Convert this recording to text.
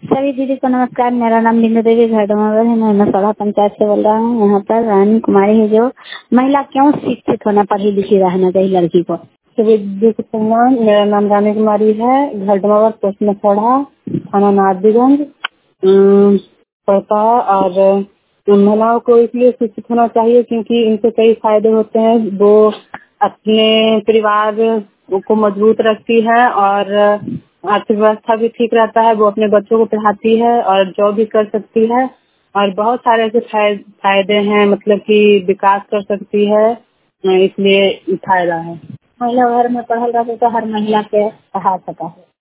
सभी दीदी को नमस्कार। मेरा नाम बिंदु देवी घाटमावर है। मैं नसौड़ा पंचायत से बोल रहा हूँ। यहाँ पर रानी कुमारी है जो महिला क्यों शिक्षित होना, पढ़ी लिखी रहना चाहिए लड़की को। सभी दीदी को सम्मान। मेरा नाम रानी कुमारी है। घाटमावर पोस्ट नसौड़ा, थाना नारदीगंज पड़ता है। और महिलाओं को इसलिए शिक्षित होना चाहिए क्योंकि इनसे कई फायदे होते हैं। वो अपने परिवार को मजबूत रखती है और अर्थव्यवस्था भी ठीक रहता है। वो अपने बच्चों को पढ़ाती है और जॉब भी कर सकती है और बहुत सारे ऐसे फायदे हैं, मतलब कि विकास कर सकती है, इसलिए फायदा है। महिला घर में पढ़ल रहते तो हर महिला के पढ़ा सका है।